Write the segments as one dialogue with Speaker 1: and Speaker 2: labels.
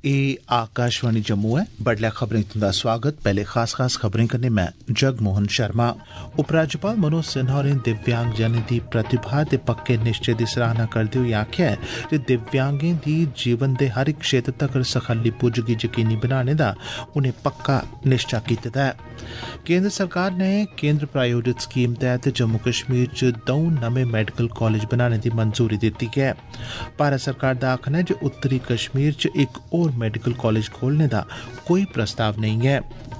Speaker 1: एह् आकाशवाणी जम्मू है। बडलै खबरें तुंदा स्वागत। पहले खास खबरें कन्नै मैं जगमोहन शर्मा। उपराज्यपाल मनोज सिन्हा होरें दिव्यांग जनें दी प्रतिभा ते पक्के निश्चय दी सराहना करदे होई आखेआ है जे दिव्यांगें दी जीवन दे हर इक क्षेत्र तगर सखल्ली पुज्ज गी यकीनी बनाने दा उनें पक्का निश्चा कीते दा है। केंद्र सरकार ने केंद्र प्रायोजित स्कीम तैह्त जम्मू कश्मीर च 2 नमें मैडिकल कॉलेज बनाने दी मंजूरी दित्ती ऐ। भारत सरकार दा आखना है जे उत्तरी कश्मीर च एक होर मेडिकल कॉलेज खोलने दा कोई प्रस्ताव नहीं है।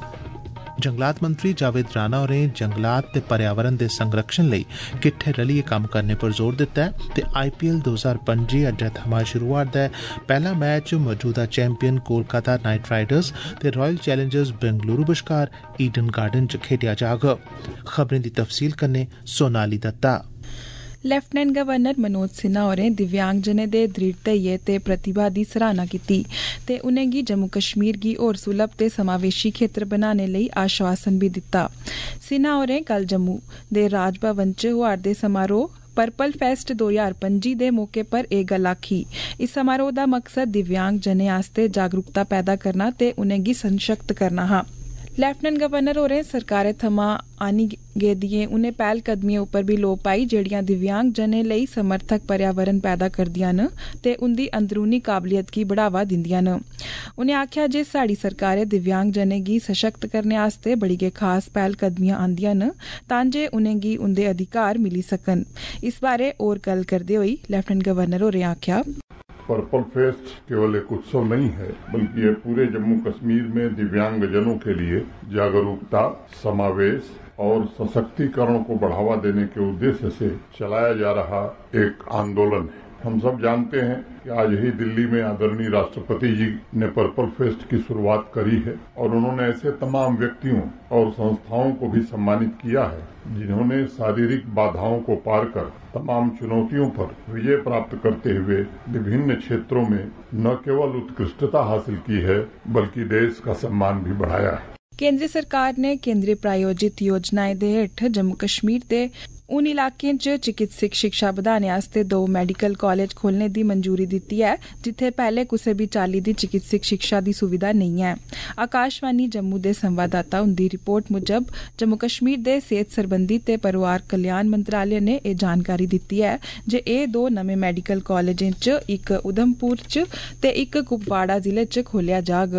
Speaker 1: जंगलात मंत्री जावेद राणा होरें जंगलात ते पर्यावरण दे संरक्षण लेई किट्ठे रलियै कम्म करने पर जोर दित्ता है ते IPL 2025 अज्जै थमां शुरू होआ'रदा है। पैह्ला मैच मौजूदा चैंपियन कोलकाता नाइट राइडर्स ते रॉयल चैलेंजर्स बेंगलुरु बश्कार ईडन गार्डन च खेड्डेआ जाग। खबरें दी तफसील कन्नै सोनाली दत्ता।
Speaker 2: लेफ्टिनेंट गवर्नर मनोज सिन्हा होरें दिव्यांगजनें दे दृढ़ धैर्य ते प्रतिभा दी सराहना कीती ते उनेंगी जम्मू कश्मीर गी होर सुलभ ते समावेशी खेतर बनाने लेई आश्वासन भी दित्ता। सिन्हा होरें कल जम्मू दे राजभवन च होआ'रदे समारोह पर्पल फेस्ट 2025 दे मौके पर एह् गल्ल आखी। इस समारोह दा मकसद दिव्यांग जनें आस्तै जागरूकता पैदा करना ते उनेंगी सशक्त करना हा। लेफ्टिनेंट गवर्नर होरें सरकारै थमां आनी गेदियें उनें पैह्लकदमियें उप्पर भी लोऽ पाई जेहड़ियां दिव्यांग जनें लेई समर्थक पर्यावरण पैदा करदियां न ते उंदी अंदरूनी काबलियत गी बढ़ावा दिंदियां न। उनें आखेआ जे साढ़ी सरकारै दिव्यांग जनें गी सशक्त करने आस्तै बड़ी गै खास पैह्लकदमियां आंदियां न तां जे उनेंगी उंदे अधिकार मिली सकन। इस बारै होर गल्ल करदे होई लेफ्टिनेंट गवर्नर होरें आखेआ
Speaker 3: पर्पल फेस्ट केवल एक उत्सव नहीं है बल्कि ये पूरे जम्मू कश्मीर में दिव्यांगजनों के लिए जागरूकता, समावेश और सशक्तिकरण को बढ़ावा देने के उद्देश्य से चलाया जा रहा एक आंदोलन है। हम सब जानते हैं कि आज ही दिल्ली में आदरणीय राष्ट्रपति जी ने पर्पल फेस्ट की शुरुआत करी है और उन्होंने ऐसे तमाम व्यक्तियों और संस्थाओं को भी सम्मानित किया है जिन्होंने शारीरिक बाधाओं को पार कर तमाम चुनौतियों पर विजय प्राप्त करते हुए विभिन्न क्षेत्रों में न केवल उत्कृष्टता हासिल की है बल्कि देश का सम्मान भी बढ़ाया है।
Speaker 2: केंद्र सरकार ने केंद्रीय प्रायोजित योजनाएं दे हेठ जम्मू कश्मीर दे उन इलाकें च चिकित्सक शिक्षा बधाने आस्तै 2 मैडिकल कॉलेज खोलने दी मंजूरी दित्ती है जित्थे पैह्ले कुसै बी चाल्ली दी चिकित्सक शिक्षा दी सुविधा नेईं है। आकाशवाणी जम्मू दे संवाददाता उंदी रिपोर्ट मुजब जम्मू कश्मीर दे सेहत सरबंधी ते परिवार कल्याण मंत्रालय ने एह् जानकारी दित्ती है जे एह् 2 नमें मैडिकल कॉलेजें च इक उधमपुर च ते इक कुपवाड़ा जिले च खोलेआ जाग।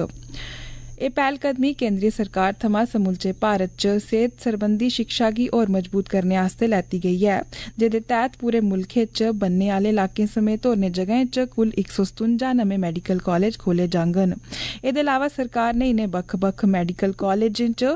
Speaker 2: एह् पैह्लकदमी केंद्रीय सरकार थमां समूलचे भारत च सेहत सरबंधी शिक्षा गी होर मजबूत करने आस्तै लैती गेई ऐ जेह्दे तैह्त पूरे मुल्खै च बनने आह्ले इलाकें समेत होरनें जगहें च कुल 157 नमें मैडिकल कॉलेज खोले जाङन। एह्दे अलावा सरकार ने इनें बक्ख-बक्ख मैडिकल कॉलेजें च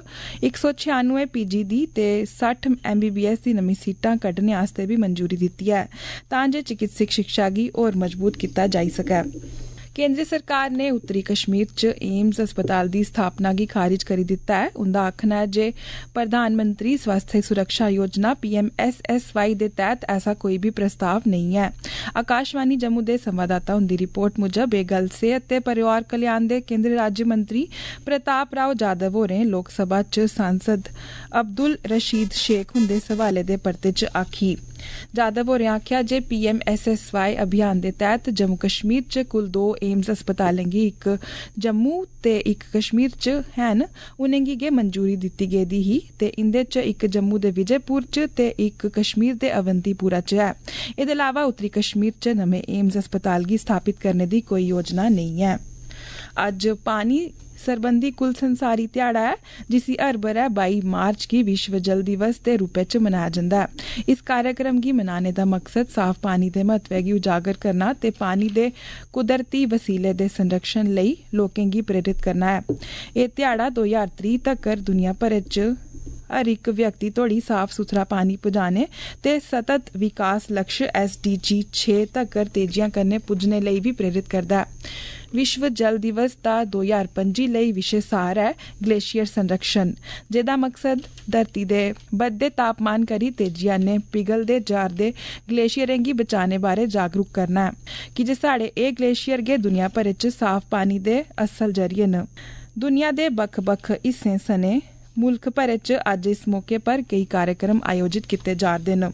Speaker 2: 196 PG दी ते 60 MBBS दी नमीं सीटां कड्ढने आस्तै भी मंजूरी दित्ती ऐ तां जे चिकित्सक शिक्षा गी होर मजबूत कीता जाई सकै। केंद्र सरकार ने उत्तरी कश्मीर च एम्स अस्पताल दी स्थापना गी खारिज करी दित्ता है। उंदा आखना है जे प्रधानमंत्री स्वास्थ्य सुरक्षा योजना PMSSY दे तैह्त ऐसा कोई भी प्रस्ताव नहीं है। आकाशवाणी जम्मू दे संवाददाता उंदी रिपोर्ट मुजब एह् गल्ल सेहत ते परिवार कल्याण दे केंद्रीय राज्य मंत्री प्रताप राव जाधव होरें लोक सभा च सांसद अब्दुल रशीद शेख हुंदे सवाले दे परते च आखी। जाधव होरें आखेआ जे PMSSY अभियान दे तैह्त जम्मू कश्मीर च कुल 2 एम्स अस्पतालें गी इक जम्मू ते इक कश्मीर च हैन उनेंगी गै मंजूरी दित्ती गेदी ही ते इंदे च इक जम्मू दे विजयपुर च ते इक कश्मीर दे अवंतीपुरा च ऐ। एह्दे अलावा उत्तरी कश्मीर च नमें एम्स अस्पताल गी स्थापित करने दी कोई योजना नेईं ऐ। अज्ज पानी सरबंधी कुल संसारी ध्याड़ा है जिसी हर ब'रै 22 मार्च गी विश्व जल दिवस दे रूपै च मनाया जंदा है। इस कार्यक्रम गी मनाने दा मकसद साफ पानी दे महत्व गी उजागर करना ते पानी दे कुदरती वसीले दे संरक्षण लेई लोकें गी प्रेरित करना है। एह् ध्याड़ा 2030 तक्कर दुनिया भरै च हर इक व्यक्ति तोड़ी साफ सुथरा पानी पुजाने ते सतत विकास लक्ष्य SDG 6 तक्कर तेजियां कन्नै पुज्जने लेई भी प्रेरित करदा है। विश्व जल दिवस दा 2025 लेई विशे सार है ग्लेशियर संरक्षण जेदा मकसद धरती दे बधदे तापमान करी तेजिया ने पिघलदे जा'रदे ग्लेशियरें गी बचाने बारै जागरूक करना है कि जे साढ़े एह् ग्लेशियर गै दुनिया भरै च साफ पानी दे असल जरिए न। दुनिया दे बक्ख-बक्ख हिस्सें सने मुल्ख भरै च अज्ज इस मौके पर केई कार्यक्रम आयोजित कीते जा'रदे न।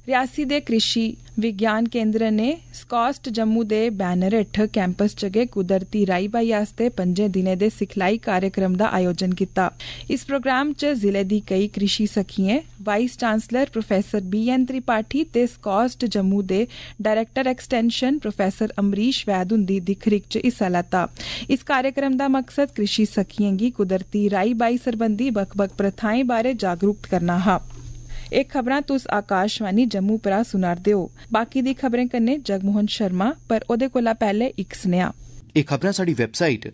Speaker 2: रियासी दे कृषि विज्ञान केंद्र ने स्कॉस्ट जम्मू दे बैनर हेठ कैंपस च गै कुदरती राई बाई आस्ते 5 दिनें दे सिखलाई कार्यक्रम दा आयोजन कीता। इस प्रोग्राम च जिले दी कई कृषि सखियें, vice chancellor professor BN Tripathi ते स्कॉस्ट जम्मू दे director extension professor Amrish Vaid हुंदी दिक्ख-रिक्ख च हिस्सा लैता। इस कार्यक्रम दा मकसद कृषि सखियें गी कुदरती राई बाई सरबंधी बक्ख-बक्ख प्रथाएं बारे जागरूक करना हा। एह् खबरां तुस आकाशवाणी जम्मू परा सुना'रदे ओ। बाकी दी खबरें कन्नै जगमोहन शर्मा, पर ओह्दे कोला पैह्ले इक सनेहा।
Speaker 4: एह् खबरां साढ़ी वैबसाइट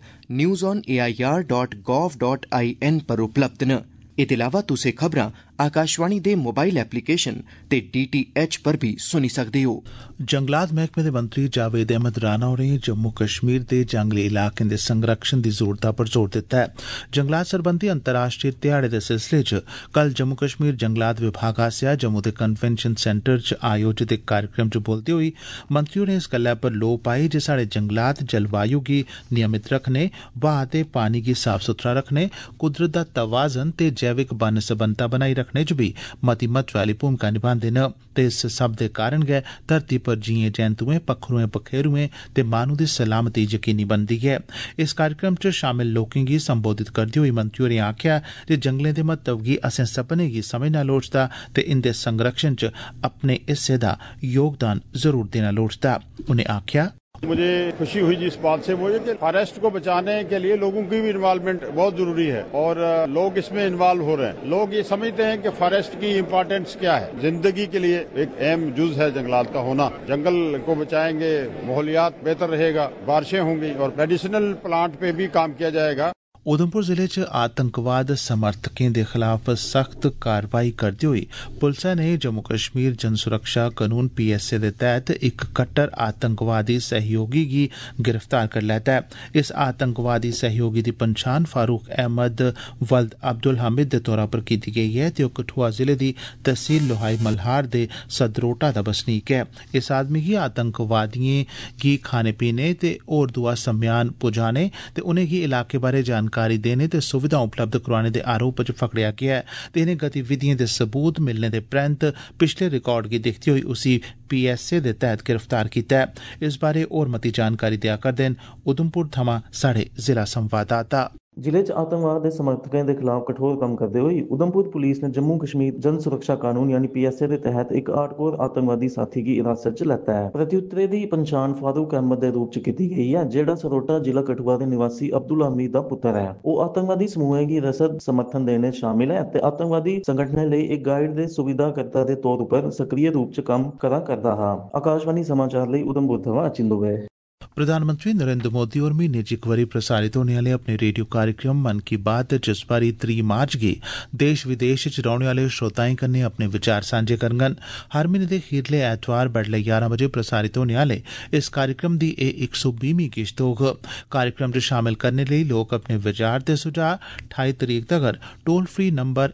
Speaker 4: newsonair.gov.in पर उपलब्ध न। एह्दे अलावा तुस एह् खबरां आकाशवाणी दे मोबाइल एप्लीकेशन ते DTH पर भी सुनी सकदे हो।
Speaker 1: जंगलात मैह्कमे दे मंत्री जावेद अहमद राणा होरें जम्मू कश्मीर दे जंगली इलाकें दे संरक्षण दी जरूरता पर जोर दित्ता है। जंगलात सरबंधी अंतर्राष्ट्रीय ध्याड़े दे सिलसिले च कल जम्मू कश्मीर जंगलात विभाग आसेआ जम्मू दे कन्वेंशन सेंटर च आयोजित एक कार्यक्रम च बोलदे होई मंत्री होरें इस गल्लै पर लोऽ पाई जे साढ़े जंगलात जलवायु गी नियमित रखने, ब्हाऽ ते पानी गी साफ सुथरा रखने, कुदरत दा तवाज़न ते जैविक बन्न-सबन्नता बनाई रखने च भी मती महत्व आह्ली भूमिका निभांदे न ते इस सब दे कारण गै धरती पर जीएं जैंतुएं, पक्खरुएं, पखेरुएं ते माह्नू दी सलामती यकीनी बनदी ऐ। इस कार्यक्रम च शामिल लोकें गी संबोधित करदे होई मंत्री होरें आखेआ जे जंगलें दे महत्व गी असें सभनें गी समझना लोड़चदा ते इंदे संरक्षण च अपने हिस्से दा योगदान जरूर देना लोड़चदा। उनें आखेआ,
Speaker 5: मुझे खुशी हुई जिस बात से वो ये कि फॉरेस्ट को बचाने के लिए लोगों की भी इन्वॉल्वमेंट बहुत जरूरी है और लोग इसमें इन्वॉल्व हो रहे हैं। लोग ये समझते हैं कि फॉरेस्ट की इम्पोर्टेंस क्या है। जिंदगी के लिए एक अहम जुज है जंगलात का होना। जंगल को बचाएंगे, माहौलियात बेहतर रहेगा, बारिशें होंगी और मेडिसिनल प्लांट पे भी काम किया जाएगा।
Speaker 1: उधमपुर जिले च आतंकवाद समर्थकें दे खिलाफ सख्त कारवाई करदे होई पुलसा ने जम्मू कश्मीर जन सुरक्षा कानून PSA दे तैह्त इक कट्टर आतंकवादी सहयोगी गी गिरफ्तार करी लैता है। इस आतंकवादी सहयोगी दी पंछान फारूक अहमद वल्द अब्दुल हामिद दे तौरा पर कीती गेई है ते ओह् कठुआ जिले दी तहसील लोहाई मल्हार दे सदरोटा दा बसनीक है। इस आदमी गी आतंकवादियें गी खाने पीने ते होर दुआ सम्यान पुजाने ते उनेंगी इलाके बारे जानकारी देने ते सुविधा उपलब्ध करवाने दे आरोप च फकड़ेआ गेआ है ते इनें गतिविधियें दे सबूत मिलने दे परैंत पिछले रिकार्ड गी दिखदे होई उसी PSA दे तैह्त गिरफ्तार कीता है। इस बारे होर मती जानकारी देआ करदे न उधमपुर थमां साढ़े जिला संवाददाता।
Speaker 6: जिले च आतंकवाद के समर्थकों के खिलाफ कठोर कम करते हुए उधमपुर पुलिस ने जम्मू कश्मीर जन सुरक्षा कानून यानी PSA के तहत एक हार्डकोर आतंकवादी साथी की हिरासत च लैता है। प्रत्युत्तरे की पहचान फारूक अहमद के रूप च की गई है, जेड़ा सरोटा जिला कठुआ के निवासी अब्दुल हमीद का पुत्र है। वो आतंकवादी समूह की रसद समर्थन देने शामिल है ते आतंकवादी संगठन लिए एक गाइड के सुविधाकर्ता के तौर पर सक्रिय रूप च काम करा करता है। आकाशवाणी समाचार लिए उधमपुर थमां अचिंदु है।
Speaker 1: प्रधानमंत्री नरेंद्र मोदी होर म्हीने च इक बारी प्रसारित होने आह्ले अपने रेडियो कार्यक्रम मन की बात च इस बारी 3 मार्च गी देश विदेश च रौह्ने आह्ले श्रोताएं कन्नै अपने विचार सांझे करङन। हर म्हीने दे खीरले ऐतवार बडलै 11 बजे प्रसारित होने आह्ले इस कार्यक्रम दी एह् 120वीं किश्त होग। कार्यक्रम च शामिल करने लेई लोक अपने विचार ते सुझाऽ 28 तरीक तगर टोल फ्री नंबर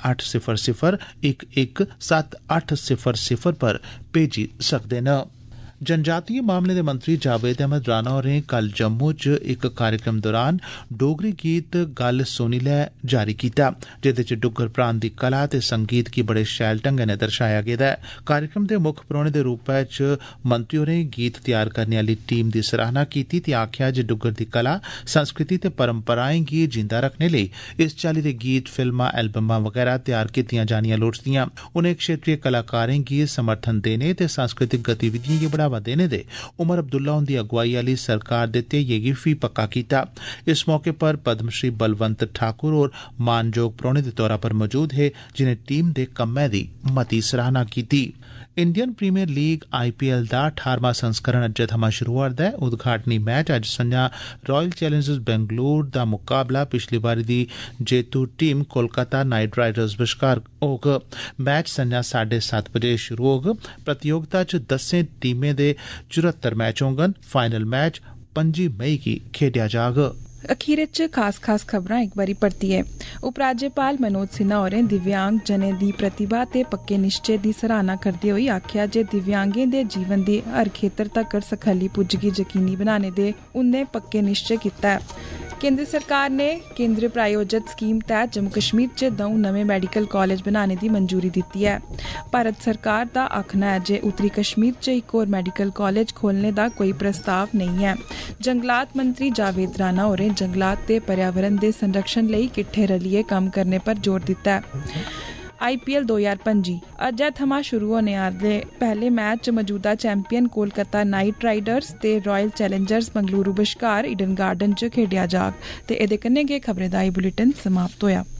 Speaker 1: 1800-117800 पर भेजी सकदे न। जनजातीय मामले दे मंत्री जावेद अहमद राणा होरें कल जम्मू च इक कार्यक्रम दौरान डोगरी गीत गल सुनी लै जारी कीता, जेदे च डुग्गर प्रांत दी कला ते संगीत गी बड़े शैल ढंगै नै दर्शाया गेदा है। कार्यक्रम दे मुक्ख परौह्ने दे रूपै च मंत्री होरें गीत तैयार करने आह्ली टीम दी सराहना कीती ते आखेआ जे डुग्गर दी कला, संस्कृति ते परंपराएं गी जिंदा रखने लेई इस चाल्ली दे गीत, फिल्मां, एल्बमां वगैरा तैयार कीतियां जानियां लोड़चदियां। उनें क्षेत्रीय कलाकारें गी समर्थन देने ते सांस्कृतिक गतिविधियें गी बढ़ावा देने दे उमर अब्दुल्ला हुंदी अगुवाई आह्ली सरकार दे ध्येइये गी फ्ही पक्का कीता। इस मौके पर पद्मश्री बलवंत ठाकुर होर मानजोग परौह्ने दे तौरा पर मौजूद हे, जिनें टीम दे कम्मै दी मती सराहना कीती। इंडियन प्रीमियर लीग IPL दा 18वां संस्करण अज्जै थमां शुरू होआ'रदा ऐ। उद्घाटनी मैच अज्ज संञा रॉयल चैलेंजर्स बेंगलुरू दा मुकाबला पिछली बारी दी जेतू टीम कोलकाता नाइट राइडर्स बश्कार होग। मैच संञा 7:30 बजे शुरू होग। प्रतियोगिता च 10 टीमें दे 74 मैच होङन। फाइनल मैच 5 मई गी खेडेआ जाग।
Speaker 2: अखीर च खास खबरां एक बारी परतियै। उपराज्यपाल मनोज सिन्हा होरें दिव्यांग जनें दी प्रतिभा ते पक्के निश्चय दी सराहना करदे होई आखेआ जे दिव्यांगें दे जीवन दी हर खेतर तक्कर सखल्ली पुज्ज गी यकीनी बनाने दे उन्ने पक्के निश्चय कीता है। केंद्र सरकार ने केंद्र प्रायोजित स्कीम तैह्त जम्मू कश्मीर च 2 नमें मैडिकल कॉलेज बनाने दी मंजूरी दित्ती है। भारत सरकार दा आखना है जे उत्तरी कश्मीर च इक होर मैडिकल कॉलेज खोलने दा कोई प्रस्ताव नहीं है। जंगलात मंत्री जावेद राणा होरें जंगलात ते पर्यावरण दे संरक्षण लेई किट्ठे रलियै कम्म करने पर जोर दित्ता है। IPL 2025 अज्जै थमां शुरू होने आह्ले पैह्ले मैच च मौजूदा चैंपियन कोलकाता नाइट राइडर्स ते रॉयल चैलेंजर्स बंगलुरू बश्कार ईडन गार्डन च खेड्डेआ जाग। ते एह्दे कन्नै गै खबरें दा एह् बुलेटिन समाप्त होया।